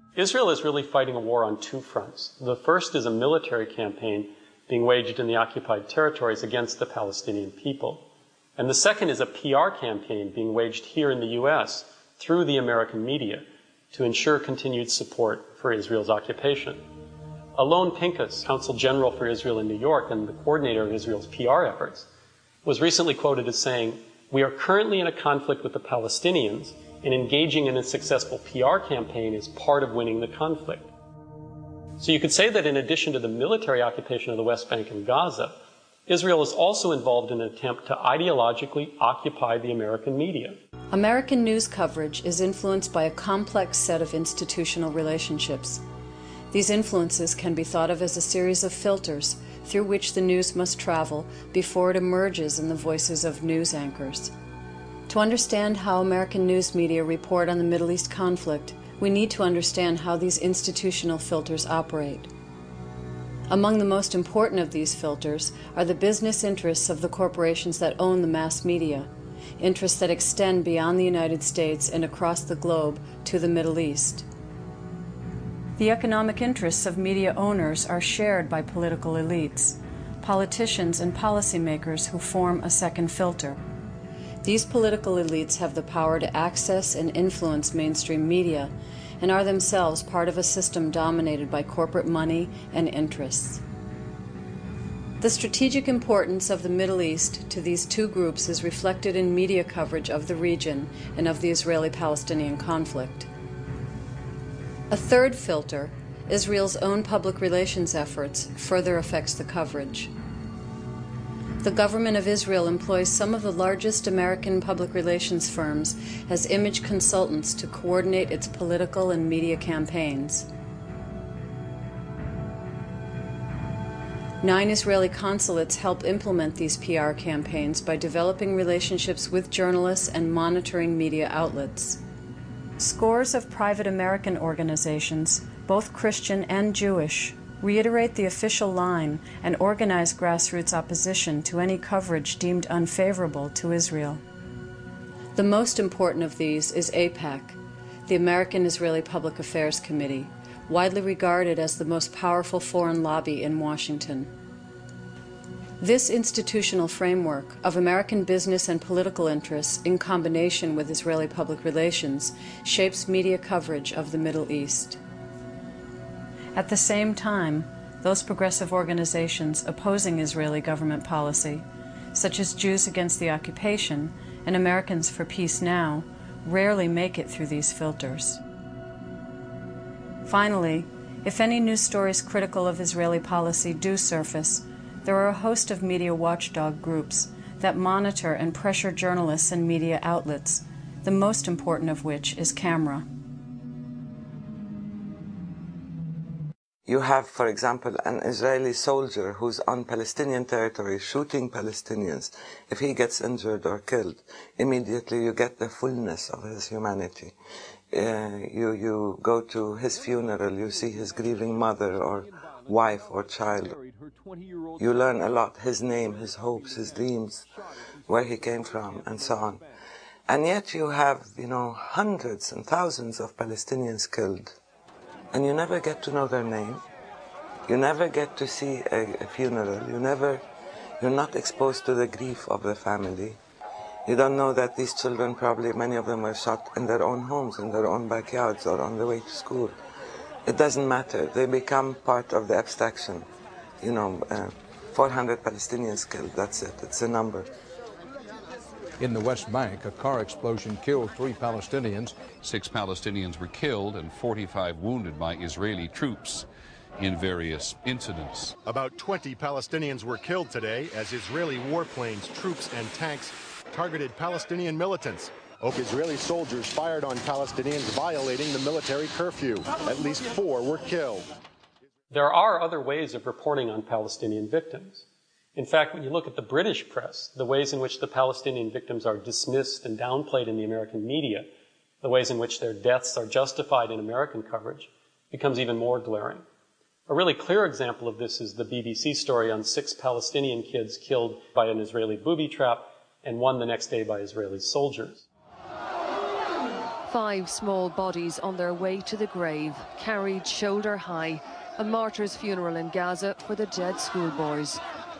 Israel is really fighting a war on two fronts. The first is a military campaign being waged in the occupied territories against the Palestinian people. And the second is a PR campaign being waged here in the U.S. through the American media to ensure continued support for Israel's occupation. Alon Pincus, Consul General for Israel in New York and the coordinator of Israel's PR efforts, was recently quoted as saying, "We are currently in a conflict with the Palestinians, and engaging in a successful PR campaign is part of winning the conflict." So you could say that in addition to the military occupation of the West Bank and Gaza, Israel is also involved in an attempt to ideologically occupy the American media. American news coverage is influenced by a complex set of institutional relationships. These influences can be thought of as a series of filters through which the news must travel before it emerges in the voices of news anchors. To understand how American news media report on the Middle East conflict, we need to understand how these institutional filters operate. Among the most important of these filters are the business interests of the corporations that own the mass media, interests that extend beyond the United States and across the globe to the Middle East. The economic interests of media owners are shared by political elites, politicians and policymakers who form a second filter. These political elites have the power to access and influence mainstream media and are themselves part of a system dominated by corporate money and interests. The strategic importance of the Middle East to these two groups is reflected in media coverage of the region and of the Israeli-Palestinian conflict. A third filter, Israel's own public relations efforts, further affects the coverage. The government of Israel employs some of the largest American public relations firms as image consultants to coordinate its political and media campaigns. 9 Israeli consulates help implement these PR campaigns by developing relationships with journalists and monitoring media outlets. Scores of private American organizations, both Christian and Jewish, reiterate the official line and organize grassroots opposition to any coverage deemed unfavorable to Israel. The most important of these is AIPAC, the American Israeli Public Affairs Committee, widely regarded as the most powerful foreign lobby in Washington. This institutional framework of American business and political interests in combination with Israeli public relations shapes media coverage of the Middle East. At the same time, those progressive organizations opposing Israeli government policy, such as Jews Against the Occupation and Americans for Peace Now, rarely make it through these filters. Finally, if any news stories critical of Israeli policy do surface, there are a host of media watchdog groups that monitor and pressure journalists and media outlets, the most important of which is CAMERA. You have, for example, an Israeli soldier who's on Palestinian territory shooting Palestinians. If he gets injured or killed, immediately you get the fullness of his humanity. You go to his funeral, you see his grieving mother or wife or child. You learn a lot, his name, his hopes, his dreams, where he came from, and so on. And yet you have, hundreds and thousands of Palestinians killed. And you never get to know their name. You never get to see a funeral. You're not exposed to the grief of the family. You don't know that these children, probably many of them were shot in their own homes, in their own backyards, or on the way to school. It doesn't matter. They become part of the abstraction. 400 Palestinians killed, that's it. It's a number. In the West Bank, a car explosion killed 3 Palestinians. 6 Palestinians were killed and 45 wounded by Israeli troops in various incidents. About 20 Palestinians were killed today as Israeli warplanes, troops, and tanks targeted Palestinian militants. Israeli soldiers fired on Palestinians, violating the military curfew. At least 4 were killed. There are other ways of reporting on Palestinian victims. In fact, when you look at the British press, the ways in which the Palestinian victims are dismissed and downplayed in the American media, the ways in which their deaths are justified in American coverage, becomes even more glaring. A really clear example of this is the BBC story on 6 Palestinian kids killed by an Israeli booby trap and 1 the next day by Israeli soldiers. 5 small bodies on their way to the grave, carried shoulder high, a martyr's funeral in Gaza for the dead schoolboys.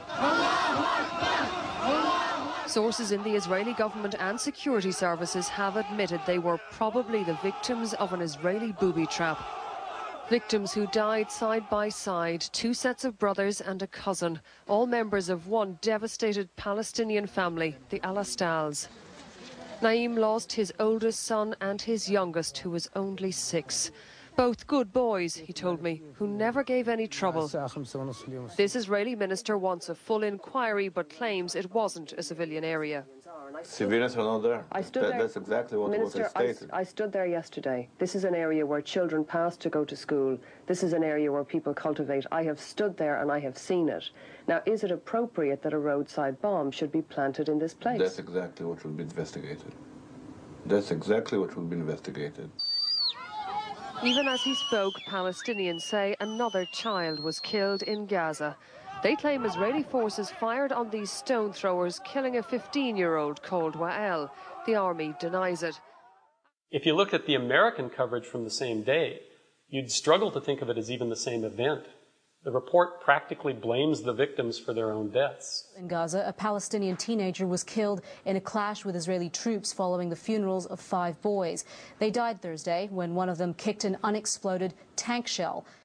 Sources in the Israeli government and security services have admitted they were probably the victims of an Israeli booby trap. Victims who died side by side, 2 sets of brothers and a cousin, all members of one devastated Palestinian family, the Al-Astals. Naim lost his oldest son and his youngest, who was only 6. Both good boys, he told me, who never gave any trouble. This Israeli minister wants a full inquiry but claims it wasn't a civilian area. Civilians are not there. That's exactly what was stated. I stood there yesterday. This is an area where children pass to go to school. This is an area where people cultivate. I have stood there and I have seen it. Now, is it appropriate that a roadside bomb should be planted in this place? That's exactly what will be investigated. That's exactly what will be investigated. Even as he spoke, Palestinians say another child was killed in Gaza. They claim Israeli forces fired on these stone throwers, killing a 15-year-old called Wael. The army denies it. If you look at the American coverage from the same day, you'd struggle to think of it as even the same event. The report practically blames the victims for their own deaths. In Gaza, a Palestinian teenager was killed in a clash with Israeli troops following the funerals of 5 boys. They died Thursday when one of them kicked an unexploded tank shell.